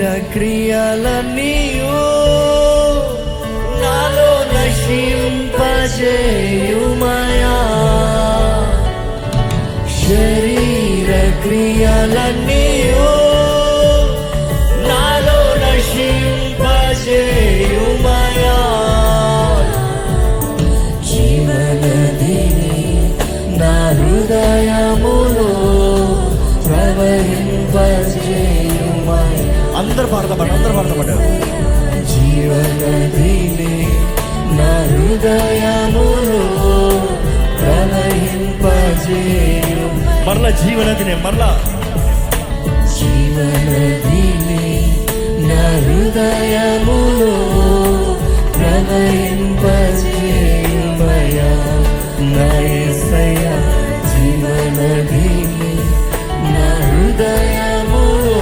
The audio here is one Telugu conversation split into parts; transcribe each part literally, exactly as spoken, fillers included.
శరీర క్రియలన్నీయు నాలో నశింపజేయుమయా. శరీర క్రియలన్నీయు నాలో నశింపజేయుమయా. జీవనదిని నా హృదయములో ప్రవహింపజేయుమయా. అందరు పాడతామండి, అందరు పాడతామంటారు. జీవనదిని నా హృదయములో ప్రవహింపజేయు. మరలా జీవనదిని, మరలా జీవనదిని నా హృదయములో ప్రవహింపజేయుమయా. నా యేసయ్యా జీవనదిని నా హృదయములో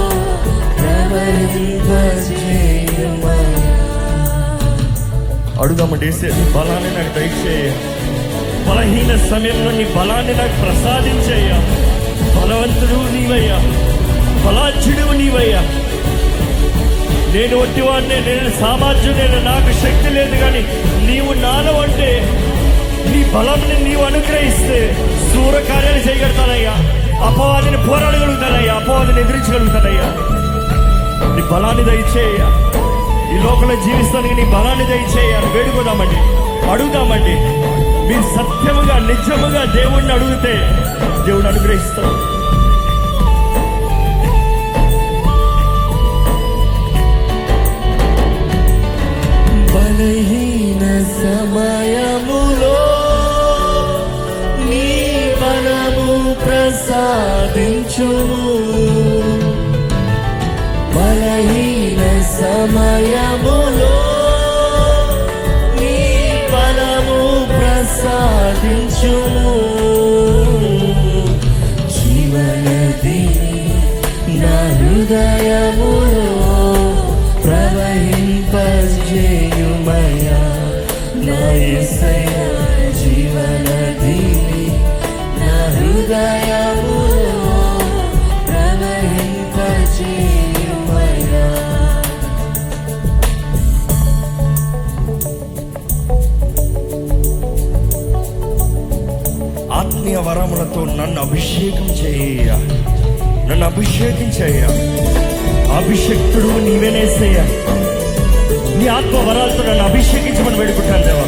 ప్రవహింపజేయుమయా. అడుగుదామండి, యేసే నీ బలాన్ని నాకు దయచేయ. బలహీన సమయంలో నీ బలాన్ని నాకు ప్రసాదించయ్యా. బలవంతుడు నీవయ్యా, బలాఢ్యుడు నీవయ్యా. నేను ఒట్టివాడినే, నేను సామర్థ్యుడైన, నాకు శక్తి లేదు, కానీ నీవు నాలో అంటే నీ బలంని నీవు అనుగ్రహిస్తే శూర కార్యాలు చేయగలుగుతానయ్యా. అపవాదిని పోరాడగలుగుతానయ్యా, అపవాదిని ఎదిరించగలుగుతానయ్యా. నీ బలాన్ని దయచేయ. ఈ లోకంలో జీవిస్తానికి నీ బలాన్ని దయచేయాలి. వేడుకోదామండి, అడుగుదామండి. మీరు సత్యముగా నిజముగా దేవుణ్ణి అడిగితే దేవుడు అనుగ్రహిస్తాడు. బలహీన సమయములో నీ బలము ప్రసాదించుము. బలహీన సమయములో నీ బలము ప్రసాదించుము. జీవనదిని నా హృదయములో ప్రవహింపజేయుమయా. నా యేసయ్యా జీవనదిని నా హృదయములో ప్రవహింపజేయుమయా. ఆత్మీయ వరములతో నన్ను అభిషేకం చేయ, నన్ను అభిషేకం చేయ. అభిషేక్తుడు నీవేనేసయ్య. నీ ఆత్మ వరాలతో నన్ను అభిషేకించమని వేడుకుంటాను దేవా.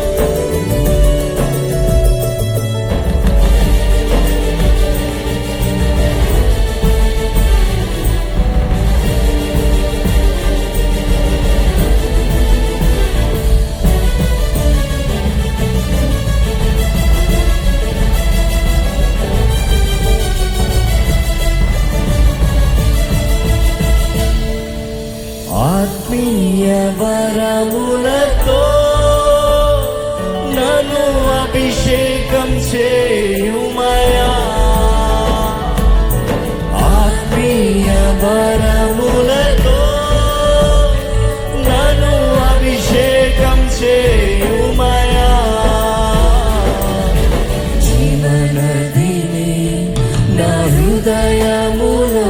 ఆత్మీయ వరములతో నన్ను అభిషేకం చేయుమయా. ఆత్మీయ వరములతో నన్ను అభిషేకం చేయుమయా. జీవనదిని నా హృదయములో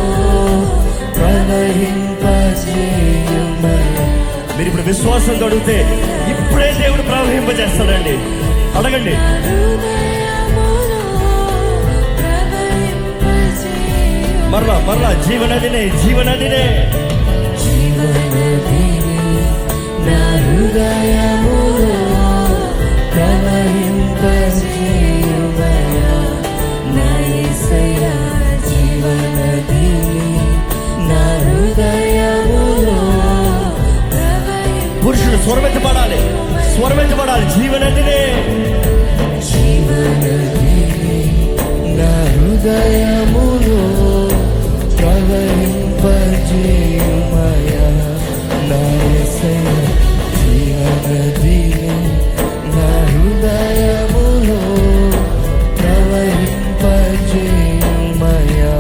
ప్రవహింపజేయుమయా. మీరు ఇప్పుడు విశ్వాసంతో అడిగితే ఇప్పుడే దేవుడు ప్రవహింపజేస్తాడండి. అడగండి. మరలా మరలా జీవనదినే, జీవనదినే, జీవనదిని నా హృదయములో ప్రవహింపజేయుమయా. నా యేసయ్యా జీవనదిని నా హృదయములో. పురుషుడు స్వరమెత్తబడాలి, స్వరమెత్తబడాలి. జీవనదినే, జీవనదిని నా హృదయములో ప్రవహింపజేయుమయా. నా యేసయ్యా జీవనదిని నా హృదయములో ప్రవహింపజేయుమయా.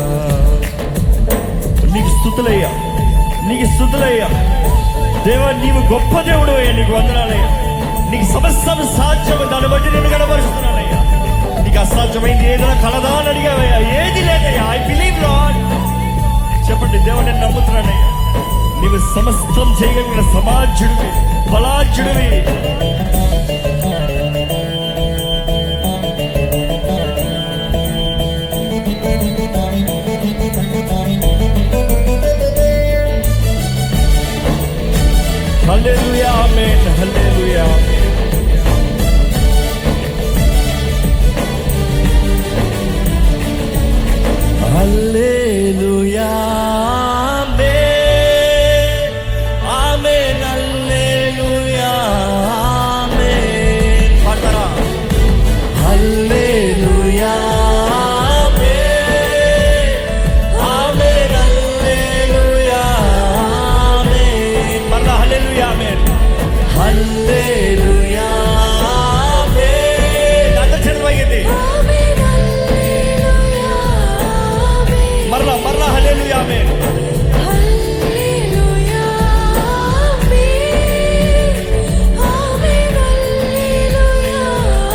నీకు స్తుతులయ్యా, నీకు స్తుతులయ్యా దేవా. నీవు గొప్ప దేవుడు అయ్యా, నీకు వందనాలయ్యా. నీకు సమస్తం సాధ్యము, దాన్ని బట్టి నేను గడపరుస్తున్నానయ్యా. నీకు అసాధ్యమైంది ఏదైనా కలదా అని అడిగావయ్యా. ఏది లేదయ్యా. I believe lord. చెప్పండి, దేవుని నమ్ముతున్నానయ్యా, నీవు సమస్తం చేయగలిగిన సమాజుడివి, బలాజుడివి. హల్లెలూయా, ఆమేన్, హల్లెలూయా. హల్లెలూయా, ఆమేన్, ఆమేన్, హల్లెలూయా, ఆమేన్. పాడతారా? హల్లెలూయా, ఆమేన్, ఆమేన్, హల్లెలూయా, ఆమేన్. మరలా హల్లెలూయా, ఆమేన్, హల్లెలూయా, ఆమేన్. అంత చదువయ్యింది. మరలా మరలా హల్లెలూయా, ఆమేన్. హల్లెలూయా, ఆమేన్, ఆమేన్, హల్లెలూయా,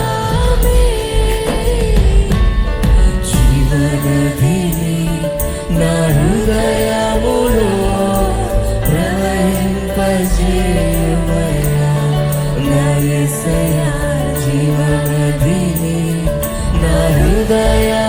ఆమేన్. జీవనదిని నా హృదయములో ప్రవహింపజేయమయ్యా నా యేసయ్యా. జీవనదిని నా హృదయ